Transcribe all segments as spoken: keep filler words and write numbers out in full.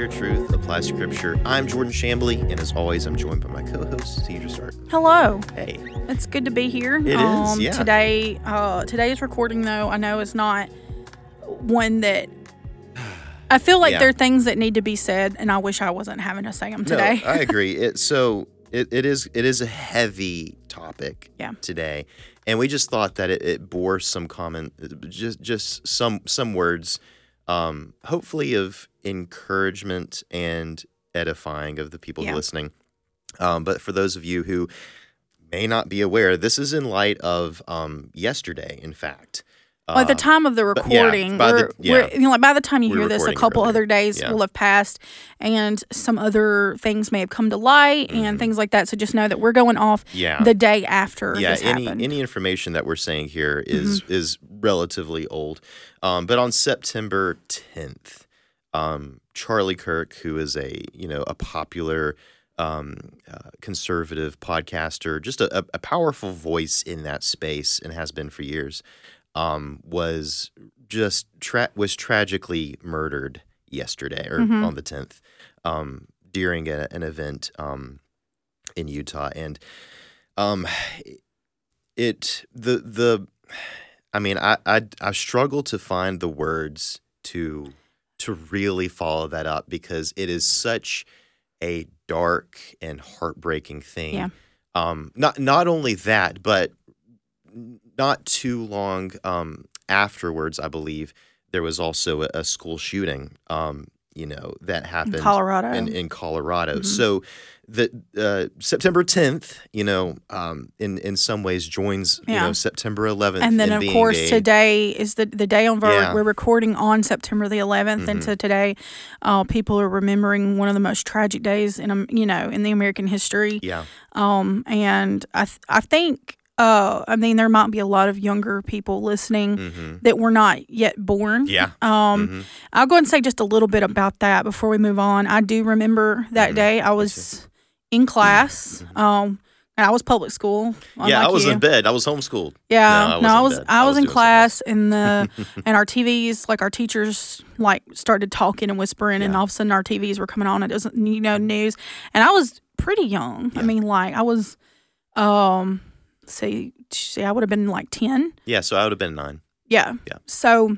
Pure Truth Applies Scripture. I'm Jordan Chambly, and as always, I'm joined by my co-host, Deidre Stark. Hello. Hey. It's good to be here. It um, is, yeah. Today, uh, today's recording, though, I know is not one that... I feel like Yeah. there are things that need to be said, and I wish I wasn't having to say them today. No, I agree. It, so it, it is it is a heavy topic Yeah. today, and we just thought that it, it bore some common, just just some some words, um, hopefully of encouragement and edifying of the people Yeah. listening. Um, but for those of you who may not be aware, this is in light of um, yesterday, in fact. Well, at the Uh, time of the but yeah, recording, by the- we're, yeah. we're, you know, like by the time you We're hear this, a recording couple earlier. other days Yeah. will have passed, and some other things may have come to light and Mhm. things like that. So just know that we're going off Yeah. the day after Yeah, this any happened. any information that we're saying here is is relatively old. Um, but on September tenth, um, Charlie Kirk, who is a you know a popular um, uh, conservative podcaster, just a, a, a powerful voice in that space and has been for years, um, was just tra- was tragically murdered yesterday or Mhm. on the tenth um, during a, an event um, in Utah, and um, it the the I mean I I I struggle to find the words to to really follow that up because it is such a dark and heartbreaking thing. Yeah. Um, not not only that, but not too long um, afterwards, I believe there was also a, a school shooting. Um, you know that happened in Colorado. in, in Colorado. Mhm. So the uh, September tenth, you know, um, in in some ways joins you Yeah. know September eleventh, And then, in of being course, a- today is the the day on we're, Yeah. we're recording on September the eleventh, and Mhm. so today, uh, people are remembering one of the most tragic days in um, you know in the American history. yeah, Um, and I th- I think uh, I mean there might be a lot of younger people listening hmm that were not yet born. yeah, Um, mhm. I'll go ahead and say just a little bit about that before we move on. I do remember that Mhm. day. I was in class. Um, and I was public school. Mm-hmm. yeah. I unlike was you. in bed. I was homeschooled. Yeah, No, I no, wasn't I in was bed. I I was was in doing class, and the and our T Vs, like our teachers, like started talking and whispering, and Yeah. all of a sudden our T Vs were coming on, and it was you know news, and I was pretty young. I Yeah. mean, like I was, um, see, see, I would have been like ten. Yeah, so I would have been nine. Yeah. Yeah. So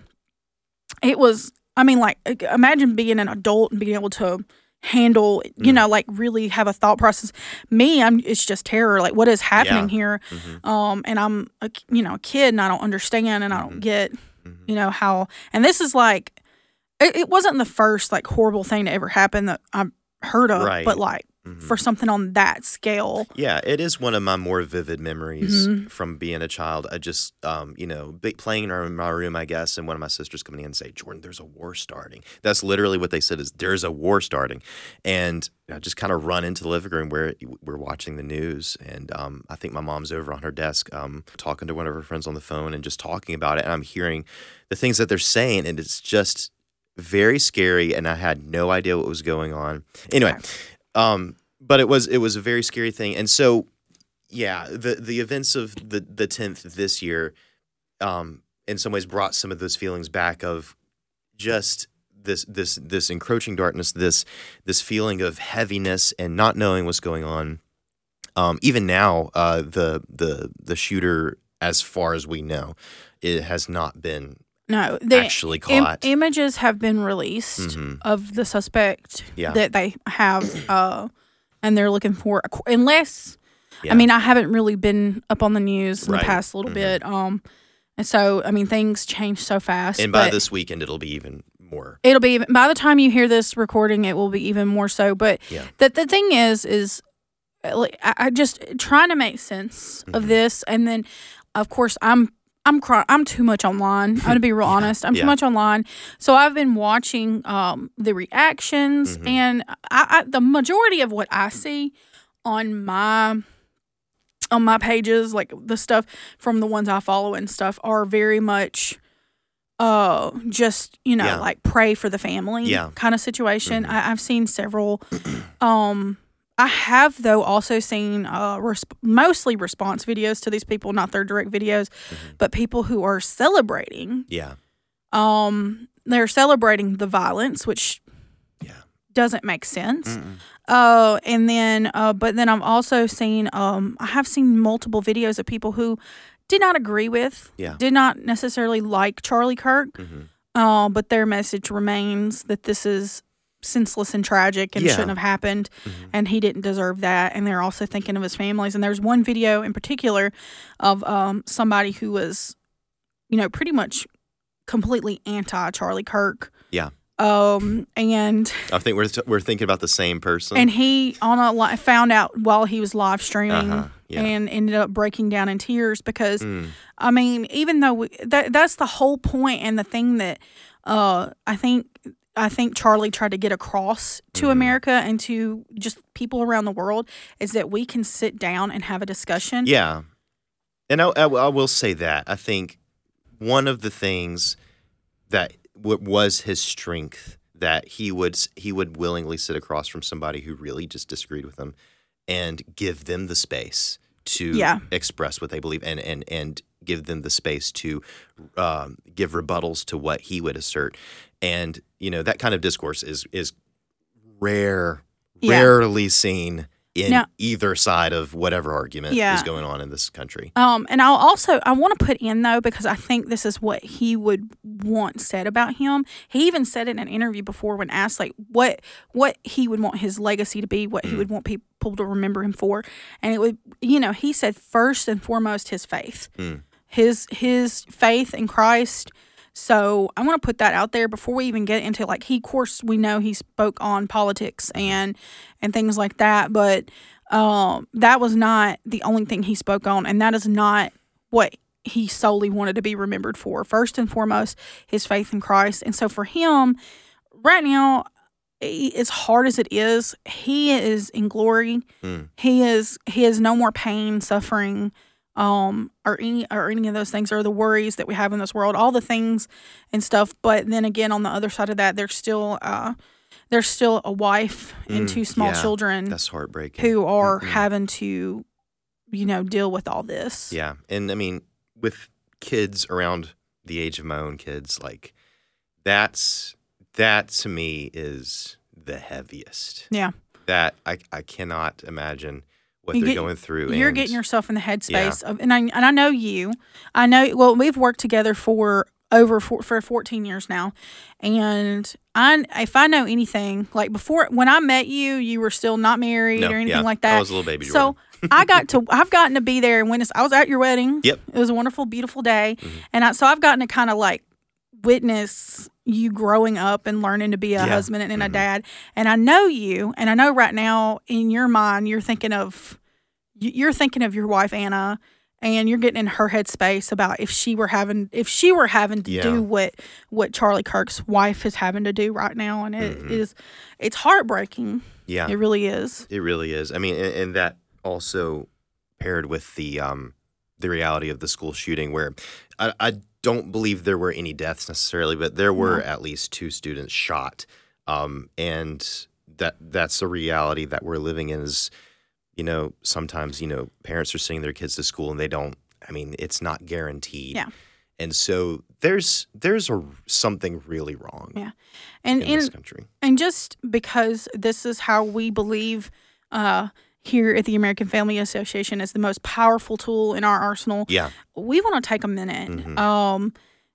it was. I mean, like imagine being an adult and being able to handle, you Mm. know, like really have a thought process. Me, I'm. It's just terror. Like what is happening Yeah. here? hmm Um, and I'm, a, you know, a kid, and I don't understand, and I don't Mhm. get, hmm you know, how. And this is like, it, it wasn't the first like horrible thing to ever happen that I've heard of, Right. but like hmm for something on that scale. Yeah, it is one of my more vivid memories Mhm. from being a child. I just, um, you know, be, playing in my room, I guess, and one of my sisters coming in and say, "Jordan, there's a war starting." That's literally what they said is, "There's a war starting," and I just kind of run into the living room where we're watching the news, and um, I think my mom's over on her desk, um, talking to one of her friends on the phone and just talking about it, and I'm hearing the things that they're saying, and it's just very scary, and I had no idea what was going on. Anyway. Okay. Um, but it was it was a very scary thing, and so yeah, the the events of the the tenth this year, um, in some ways brought some of those feelings back of just this this this encroaching darkness, this this feeling of heaviness and not knowing what's going on. Um, even now, uh, the the the shooter, as far as we know, it has not been No, the actually im- caught. images have been released Mhm. of the suspect Yeah. that they have, uh, and they're looking for, unless. Yeah. I mean, I haven't really been up on the news in Right. the past little Mhm. bit, um, and so I mean, things change so fast. and by but this weekend, it'll be even more. it'll be even, by the time you hear this recording, it will be even more so. But Yeah. the the thing is, is uh, like, I, I just trying to make sense of Mhm. this, and then of course I'm. I'm cry- I'm too much online. I'm gonna be real Yeah, honest. I'm yeah. too much online. So I've been watching um, the reactions, Mhm. and I, I, the majority of what I see on my on my pages, like the stuff from the ones I follow and stuff, are very much uh just you know Yeah. like pray for the family Yeah. kind of situation. Mhm. I, I've seen several. um I have though also seen uh resp- mostly response videos to these people, not their direct videos, Mhm. but people who are celebrating. Yeah. Um, they're celebrating the violence, which Yeah. doesn't make sense. Uh, and then, uh, but then I've also seen, um, I have seen multiple videos of people who did not agree with, Yeah. did not necessarily like Charlie Kirk, Mm-hmm. uh, but their message remains that this is senseless and tragic and Yeah. shouldn't have happened, Mm-hmm. and he didn't deserve that. And they're also thinking of his families. And there's one video in particular of um, somebody who was, you know, pretty much completely anti Charlie Kirk. Yeah. Um, and I think we're we're thinking about the same person. and he on a li- found out while he was live streaming Uh-huh, yeah. and ended up breaking down in tears because Mm. I mean, even though we, that that's the whole point and the thing that uh, I think I think Charlie tried to get across to Mhm. America and to just people around the world is that we can sit down and have a discussion. Yeah. And I, I, I will say that. I think one of the things that w- was his strength that he would s- he would willingly sit across from somebody who really just disagreed with him and give them the space to Yeah. express what they believe and and and give them the space to um, give rebuttals to what he would assert. And you know that kind of discourse is is rare, Yeah. rarely seen in Now- either side of whatever argument Yeah. is going on in this country. Um, and I'll also I want to put in though because I think this is what he would want said about him. He even said it in an interview before when asked like what what he would want his legacy to be, what he would want people to remember him for, and it would you know he said first and foremost his faith, Mm. his his faith in Christ. So I want to put that out there before we even get into like he, of course, we know he spoke on politics and and things like that, but um, that was not the only thing he spoke on, and that is not what he solely wanted to be remembered for. First and foremost, his faith in Christ, and so for him, right now, i- as hard as it is, he is in glory. Mm. He is he has no more pain, suffering. Um, or any or any of those things, or the worries that we have in this world, all the things and stuff. But then again, on the other side of that, there's still uh, there's still a wife and Mm, two small yeah. children That's heartbreaking. who are Mm-mm. having to, you know, deal with all this. Yeah. And I mean, with kids around the age of my own kids, like that's that to me is the heaviest. Yeah. That I, I cannot imagine what You they're get- going through. You're and getting yourself in the headspace of, and I and I know you. I know. Well, we've worked together for over for, for fourteen years now, and I if I know anything, like before when I met you, you were still not married No, or anything yeah, like that. I was a little baby So Jordan. I got to I've gotten to be there and witness. I was at your wedding. Yep. It was a wonderful, beautiful day, Mhm. and I, so I've gotten to kind of like witness you growing up and learning to be a Yeah. husband and a Mhm. dad. And I know you, and I know right now in your mind you're thinking of you- you're thinking of your wife Anna, and you're getting in her headspace about if she were having if she were having to Yeah. do what what Charlie Kirk's wife is having to do right now, and it Mhm. is it's heartbreaking. Yeah. It really is. It really is. I mean, and, and that also paired with the um, the reality of the school shooting, where I, I don't believe there were any deaths necessarily, but there were No. at least two students shot, um, and that that's a reality that we're living in. Is you know sometimes you know parents are sending their kids to school and they don't. I mean, it's not guaranteed. Yeah. And so there's there's a something really wrong Yeah. And in this and country. and just because this is how we believe uh here at the American Family Association is the most powerful tool in our arsenal, Yeah. we want to take a minute Mhm. um,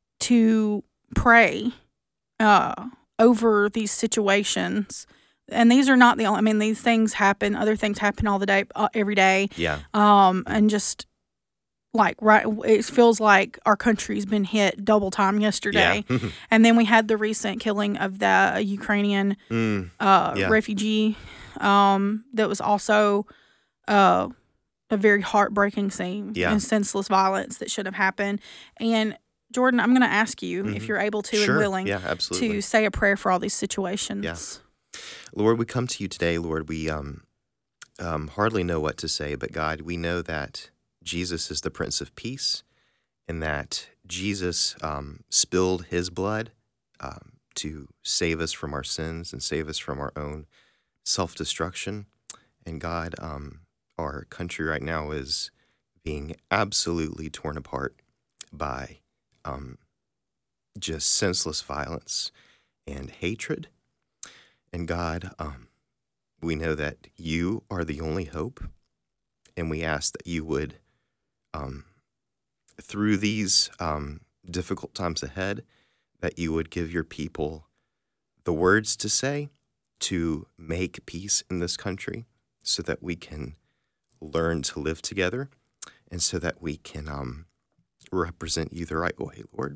to pray uh, over these situations. And these are not the only, I mean, these things happen, other things happen all the day, uh, every day. Yeah. Um, and just like, right, it feels like our country's been hit double time yesterday. Yeah. And then we had the recent killing of the Ukrainian mm, uh, Yeah. refugee um, that was also uh, a very heartbreaking scene Yeah. and senseless violence that should have happened. And Jordan, I'm going to ask you if Mhm. you're able to sure. and willing Yeah. Absolutely. to say a prayer for all these situations. Yeah. Lord, we come to you today, Lord. We um, um, hardly know what to say, but God, we know that Jesus is the Prince of Peace and that Jesus um, spilled his blood um, to save us from our sins and save us from our own self-destruction. And God, um, our country right now is being absolutely torn apart by um, just senseless violence and hatred. And God, um, we know that you are the only hope, and we ask that you would, um, through these um, difficult times ahead, that you would give your people the words to say to make peace in this country so that we can learn to live together and so that we can um, represent you the right way, Lord.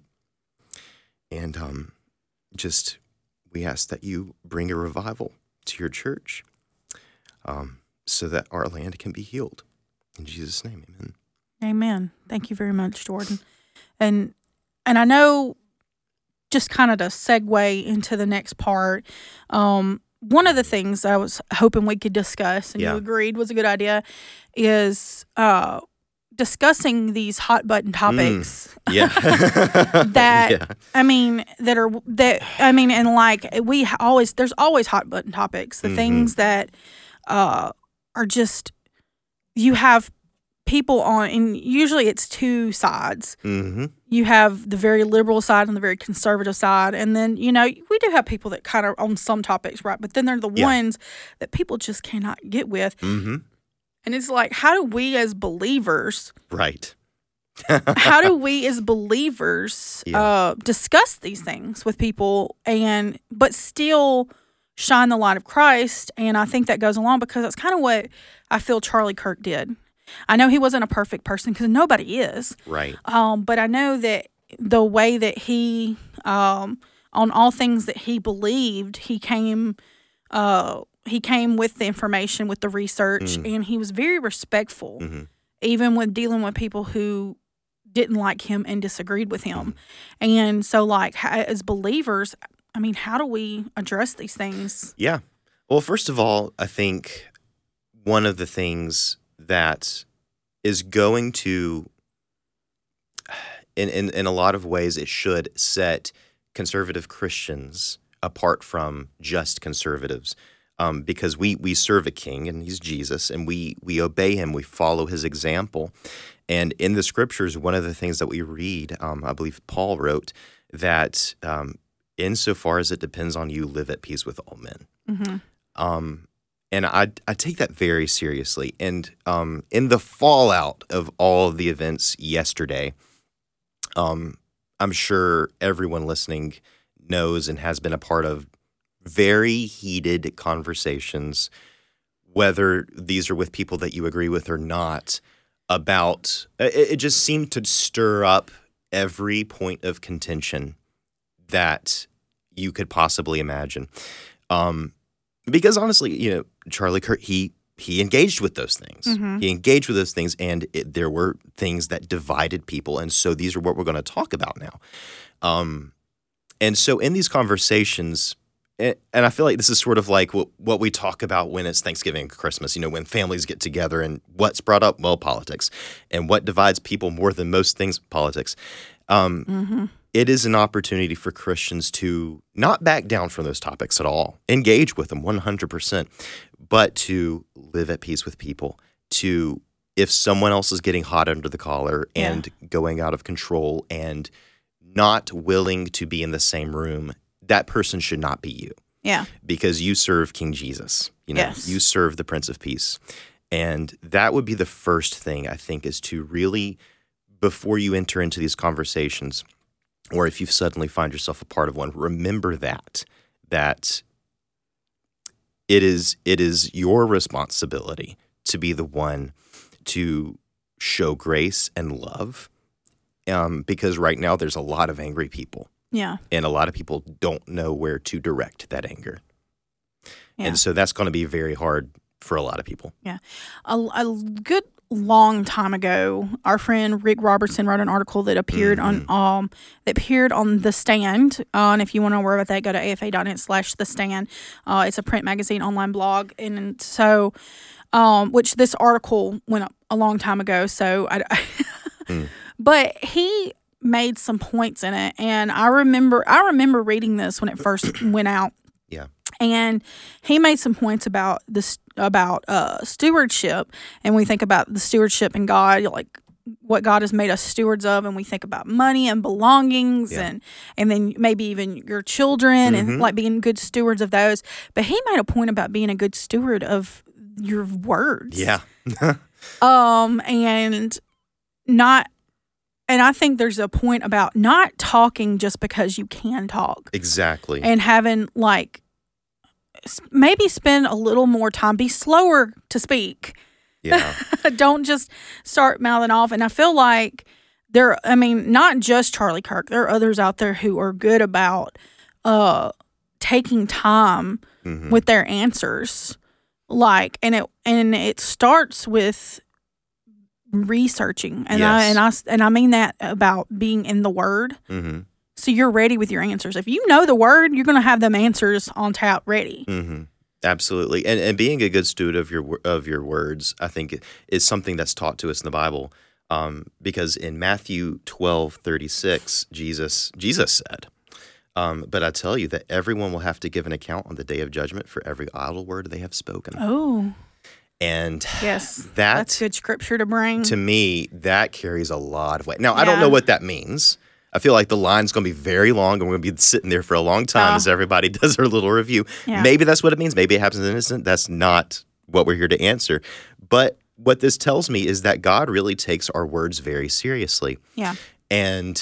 And um, just, we ask that you bring a revival to your church um, so that our land can be healed. In Jesus' name, amen. Amen. Thank you very much, Jordan. And and I know, just kind of to segue into the next part, um, one of the things I was hoping we could discuss, and Yeah. you agreed was a good idea, is uh, discussing these hot button topics. Yeah. that yeah. I mean, that are that I mean, and like we always, there's always hot button topics. The Mhm. things that uh, are just, you have people on, and usually it's two sides. Mm-hmm. You have the very liberal side and the very conservative side, and then, you know, we do have people that kind of on some topics, right? But then they're the Yeah. ones that people just cannot get with, Mm-hmm. and it's like, how do we as believers, Right. how do we as believers Yeah. uh, discuss these things with people, and but still shine the light of Christ? And I think that goes along, because that's kind of what I feel Charlie Kirk did. I know he wasn't a perfect person, because nobody is. Right. Um, but I know that the way that he, um, on all things that he believed, he came, uh, he came with the information, with the research, Mm. and he was very respectful, Mm-hmm. even with dealing with people who didn't like him and disagreed with him. Mm-hmm. And so, like, ha- as believers, I mean, how do we address these things? Yeah. Well, first of all, I think one of the things that is going to, in, in, in a lot of ways, it should set conservative Christians apart from just conservatives, um, because we we serve a king, and he's Jesus, and we we obey him, we follow his example. And in the scriptures, one of the things that we read, um, I believe Paul wrote, that um, insofar as it depends on you, live at peace with all men. Mm-hmm. Um, and I I take that very seriously. And um, in the fallout of all of the events yesterday, um, I'm sure everyone listening knows and has been a part of very heated conversations, whether these are with people that you agree with or not, about it, it just seemed to stir up every point of contention that you could possibly imagine. Um, because honestly, you know, Charlie Kirk, he he engaged with those things. Mhm. He engaged with those things, and it, there were things that divided people. And so these are what we're going to talk about now. Um, and so in these conversations, and and I feel like this is sort of like what, what we talk about when it's Thanksgiving and Christmas, you know, when families get together, and what's brought up? Well, politics. And what divides people more than most things? Politics. Um, Mm-hmm. It is an opportunity for Christians to not back down from those topics at all, engage with them one hundred percent, but to live at peace with people, to, if someone else is getting hot under the collar and going out of control and not willing to be in the same room, that person should not be you, Yeah. because you serve King Jesus. You know, Yes. you serve the Prince of Peace. And that would be the first thing, I think, is to really, before you enter into these conversations, or if you suddenly find yourself a part of one, remember that, that it is it is your responsibility to be the one to show grace and love, um, because right now there's a lot of angry people, Yeah. and a lot of people don't know where to direct that anger. Yeah. And so that's going to be very hard for a lot of people. A, a good long time ago, our friend Rick Robertson wrote an article that appeared Mhm. on um that appeared on The Stand. Uh, and if you want to know more about that, go to afa.net slash The Stand. Uh, it's a print magazine online blog, and so um which this article went up a long time ago. So I, Mm. but he made some points in it, and I remember I remember reading this when it first went out. Yeah. And he made some points about this about uh, stewardship, and we think about the stewardship in God, like what God has made us stewards of, and we think about money and belongings, Yeah. and and then maybe even your children, Mhm. and like being good stewards of those. But he made a point about being a good steward of your words. Yeah. Um, and not, and I think there's a point about not talking just because you can talk, Exactly. and having like s- maybe spend a little more time, be slower to speak. Yeah. Don't just start mouthing off. And I feel like there, I mean, not just Charlie Kirk, there are others out there who are good about uh taking time Mhm. with their answers. Like, and it and it starts with researching, and I Yes. and I and I mean that about being in the Word. Mhm. So you're ready with your answers. If you know the Word, you're going to have them answers on tap ready. Mm-hmm. Absolutely, and and being a good steward of your wo- of your words, I think, is something that's taught to us in the Bible. Um, because in Matthew twelve thirty six, Jesus Jesus said, um, "But I tell you that everyone will have to give an account on the day of judgment for every idle word they have spoken." Oh, And yes, that, that's good scripture to bring. to me, that carries a lot of weight. Now, I don't Yeah. know what that means. I feel like the line's going to be very long, and we're going to be sitting there for a long time Oh. as everybody does their little review. Yeah. Maybe that's what it means. Maybe it happens in an instant. That's not what we're here to answer. But what this tells me is that God really takes our words very seriously. Yeah. And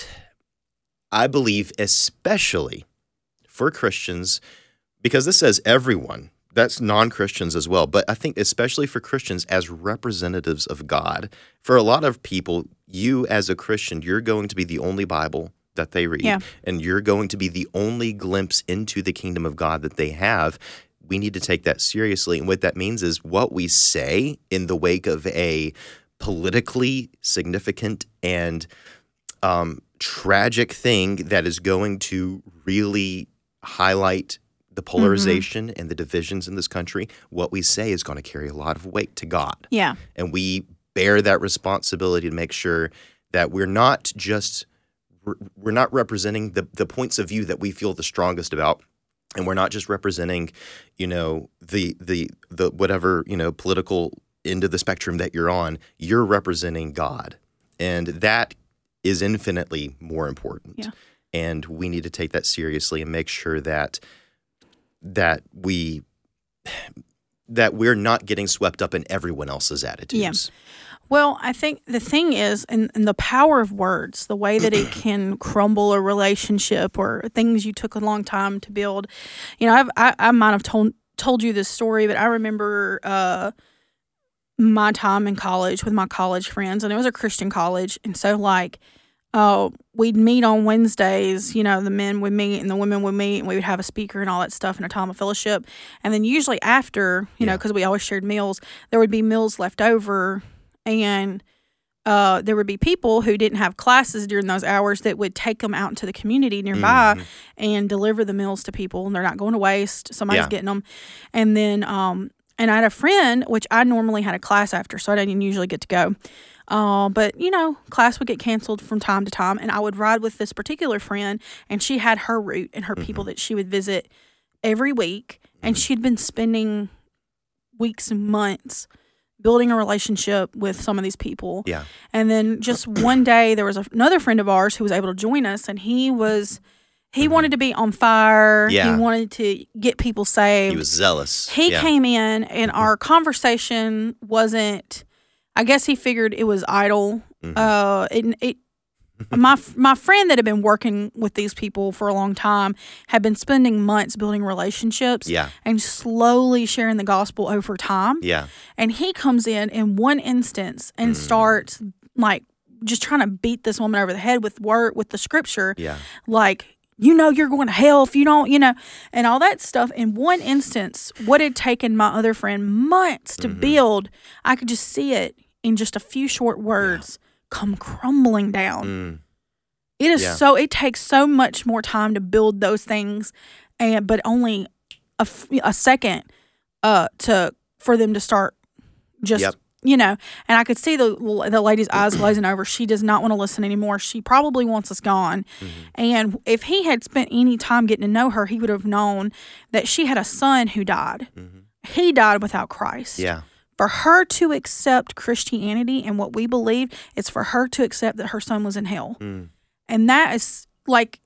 I believe, especially for Christians, because this says everyone, that's non-Christians as well. But I think especially for Christians as representatives of God, for a lot of people, you as a Christian, you're going to be the only Bible that they read. Yeah. And you're going to be the only glimpse into the kingdom of God that they have. We need to take that seriously. And what that means is what we say in the wake of a politically significant and um, tragic thing that is going to really highlight the polarization and the divisions in this country, what we say is going to carry a lot of weight to God. Yeah. And we bear that responsibility to make sure that we're not just we're not representing the the points of view that we feel the strongest about, and we're not just representing, you know, the the the whatever, you know, political end of the spectrum that you're on. You're representing God, and that is infinitely more important. Yeah. And we need to take that seriously and make sure that that we that we're not getting swept up in everyone else's attitudes. Well, I think the thing is, and, and the power of words, the way that it can crumble a relationship or things you took a long time to build. You know, I've, I I might have told told you this story, but I remember uh, my time in college with my college friends, and it was a Christian college, and so like. Uh, we'd meet on Wednesdays, you know, the men would meet and the women would meet, and we would have a speaker and all that stuff and a time of fellowship. And then usually after, you know, Yeah. because we always shared meals, there would be meals left over, and uh, there would be people who didn't have classes during those hours that would take them out into the community nearby Mhm. and deliver the meals to people, and they're not going to waste. Somebody's Yeah. getting them. And then, um, and I had a friend, which I normally had a class after, so I didn't usually get to go. Uh, but, you know, class would get canceled from time to time, and I would ride with this particular friend, and she had her route and her people that she would visit every week, and she'd been spending weeks and months building a relationship with some of these people. Yeah. And then just one day, there was a, another friend of ours who was able to join us, and he was, he wanted to be on fire. Yeah. He wanted to get people saved. He was zealous. He yeah. came in, and our conversation wasn't. I guess he figured it was idle. Mhm. Uh, it, it my my friend that had been working with these people for a long time had been spending months building relationships Yeah. and slowly sharing the gospel over time. Yeah. And he comes in in one instance and Mm. starts like just trying to beat this woman over the head with word with the scripture, Yeah. like, you know, you're going to hell if you don't, you know, and all that stuff. In one instance, what had taken my other friend months to Mhm. build, I could just see it in just a few short words come crumbling down. Mm. It is Yeah. so, it takes so much more time to build those things, and but only a, f- a second uh, to for them to start just. Yep. You know, and I could see the the lady's eyes glazing over. She does not want to listen anymore. She probably wants us gone. Mhm. And if he had spent any time getting to know her, he would have known that she had a son who died. Mhm. He died without Christ. Yeah. For her to accept Christianity and what we believe, it's for her to accept that her son was in hell. Mm. And that is like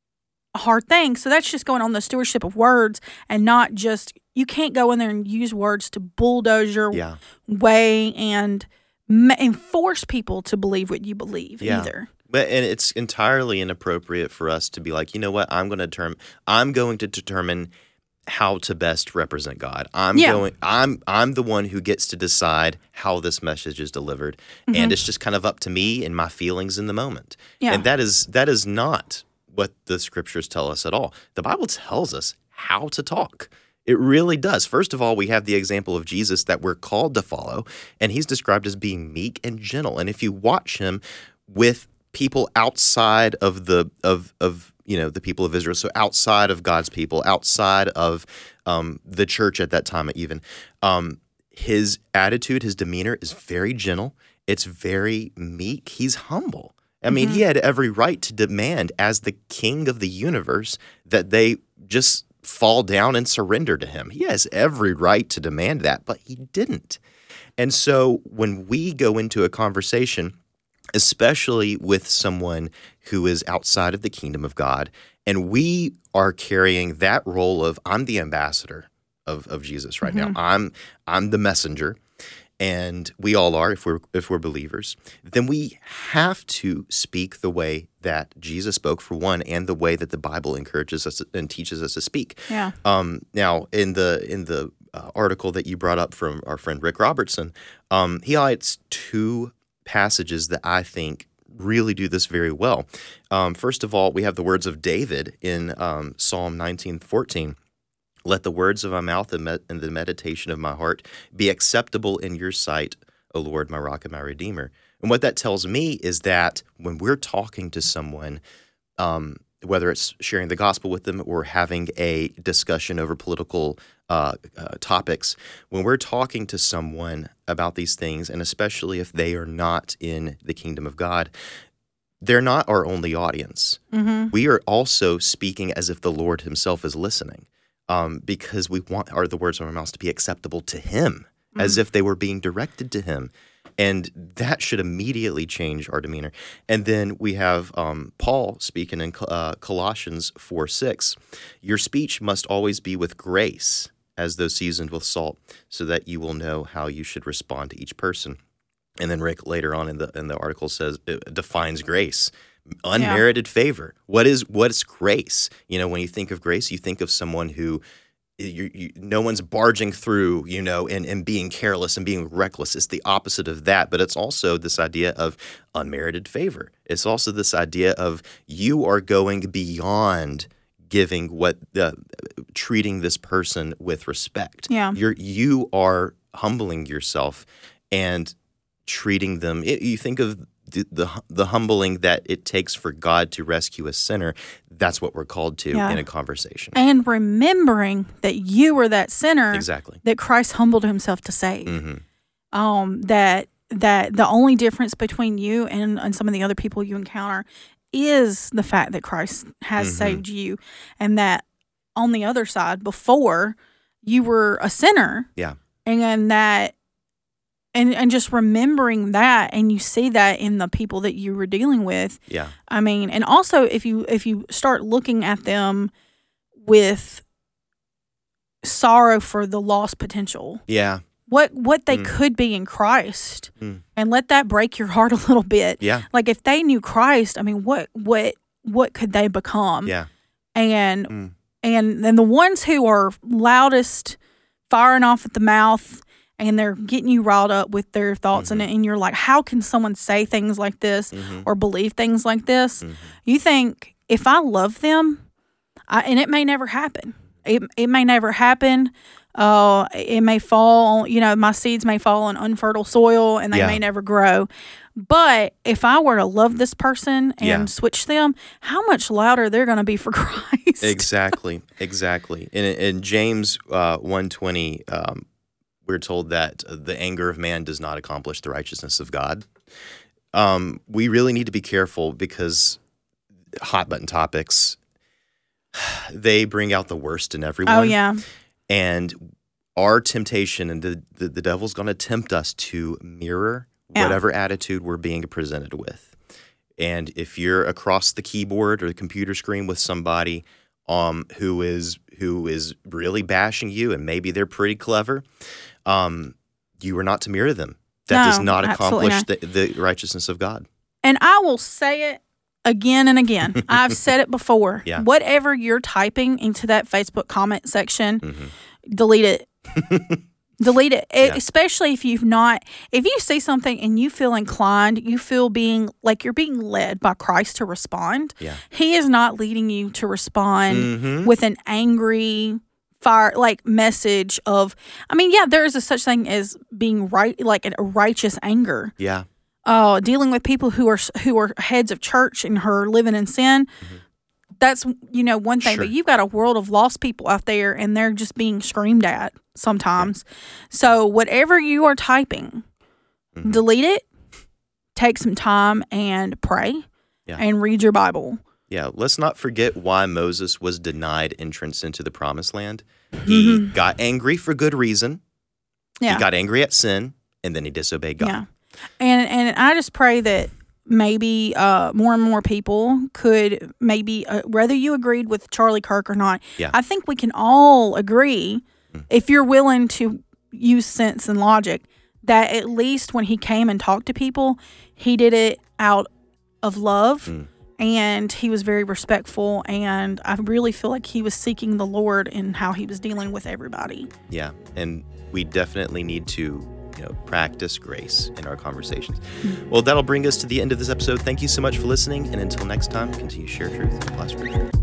a hard thing. So that's just going on the stewardship of words and not just, you can't go in there and use words to bulldoze your Yeah. way and, and force people to believe what you believe Yeah. either. But and it's entirely inappropriate for us to be like, you know what, I'm going to term, I'm going to determine how to best represent God. I'm Yeah. going. I'm I'm the one who gets to decide how this message is delivered, Mm-hmm. and it's just kind of up to me and my feelings in the moment. Yeah. And that is that is not what the scriptures tell us at all. The Bible tells us how to talk. It really does. First of all, we have the example of Jesus that we're called to follow, and he's described as being meek and gentle. And if you watch him with people outside of the of of you know the people of Israel, so outside of God's people, outside of um, the church at that time, even um, his attitude, his demeanor is very gentle. It's very meek. He's humble. I mean, he had every right to demand, as the king of the universe, that they just fall down and surrender to him. He has every right to demand that, but he didn't. And so when we go into a conversation, especially with someone who is outside of the kingdom of God, and we are carrying that role of, I'm the ambassador of, of Jesus right Mm-hmm. now. I'm I'm the messenger, and we all are if we're if we're believers, then we have to speak the way that Jesus spoke, for one, and the way that the Bible encourages us and teaches us to speak. Yeah. Um, now, in the in the uh, article that you brought up from our friend Rick Robertson, um, he highlights two passages that I think really do this very well. Um, first of all, we have the words of David in um, Psalm nineteen fourteen. Let the words of my mouth and, med- and the meditation of my heart be acceptable in your sight, O Lord, my rock and my redeemer. And what that tells me is that when we're talking to someone, um, whether it's sharing the gospel with them or having a discussion over political uh, uh, topics, when we're talking to someone about these things, and especially if they are not in the kingdom of God, they're not our only audience. Mm-hmm. We are also speaking as if the Lord himself is listening, um, because we want our the words of our mouths to be acceptable to him, mm-hmm. as if they were being directed to him. And that should immediately change our demeanor. And then we have um, Paul speaking in uh, Colossians four six. Your speech must always be with grace, as though seasoned with salt, so that you will know how you should respond to each person. And then Rick later on in the in the article says it defines grace. Unmerited yeah. favor. What is what is grace? You know, when you think of grace, you think of someone who You, you, no one's barging through, you know, and, and being careless and being reckless. It's the opposite of that, but it's also this idea of unmerited favor. It's also this idea of you are going beyond giving what the treating this person with respect. Yeah, you're you are humbling yourself and treating them. It, you think of the, the the humbling that it takes for God to rescue a sinner. That's what we're called to yeah. in a conversation. And remembering that you were that sinner Exactly. that Christ humbled himself to save. Mm-hmm. Um, that that the only difference between you and, and some of the other people you encounter is the fact that Christ has Mm-hmm. saved you, and that on the other side, before you were a sinner. Yeah. And that And and just remembering that, and you see that in the people that you were dealing with. Yeah. I mean, and also if you if you start looking at them with sorrow for the lost potential, Yeah. what what they Mm. could be in Christ, Mm. and let that break your heart a little bit. Yeah. Like if they knew Christ, I mean, what what what could they become? Yeah. And Mm. and then the ones who are loudest, firing off at the mouth, and they're getting you riled up with their thoughts, Mm-hmm. and, and you're like, how can someone say things like this Mm-hmm. or believe things like this? Mm-hmm. You think, if I love them, I, and it may never happen. It, it may never happen. Uh, it may fall, you know, my seeds may fall on unfertile soil and they Yeah. may never grow. But if I were to love this person and Yeah. switch them, how much louder they're going to be for Christ. Exactly. Exactly. In, in James uh, one twenty, um, we're told that the anger of man does not accomplish the righteousness of God. Um, we really need to be careful because hot button topics, they bring out the worst in everyone. Oh, yeah. And our temptation and the, the, the devil's going to tempt us to mirror Yeah. whatever attitude we're being presented with. And if you're across the keyboard or the computer screen with somebody um, who is who is really bashing you, and maybe they're pretty clever, um, you are not to mirror them. That No, does not absolutely accomplish not. the, the righteousness of God. And I will say it again and again. I've said it before. Yeah. Whatever you're typing into that Facebook comment section, Mm-hmm. delete it. Delete it. It- Yeah. Especially if you've not, if you see something and you feel inclined, you feel being like you're being led by Christ to respond. Yeah. He is not leading you to respond Mhm. with an angry fire like message of, I mean, yeah, there is a such thing as being right, like a righteous anger. Yeah. Uh, dealing with people who are who are heads of church and who are living in sin. That's, you know, one thing. Sure. But you've got a world of lost people out there, and they're just being screamed at sometimes. So whatever you are typing, Mhm. delete it. Take some time and pray, Yeah. and read your Bible. Yeah, let's not forget why Moses was denied entrance into the promised land. He got angry for good reason. Yeah, He got angry at sin, and then he disobeyed God. yeah. And and I just pray that maybe uh, more and more people could maybe, uh, whether you agreed with Charlie Kirk or not, Yeah. I think we can all agree, if you're willing to use sense and logic, that at least when he came and talked to people, he did it out of love. Mm. And he was very respectful, and I really feel like he was seeking the Lord in how he was dealing with everybody. Yeah, and we definitely need to, you know, practice grace in our conversations. Well, that'll bring us to the end of this episode. Thank you so much for listening, and until next time, continue to share truth and apply scripture.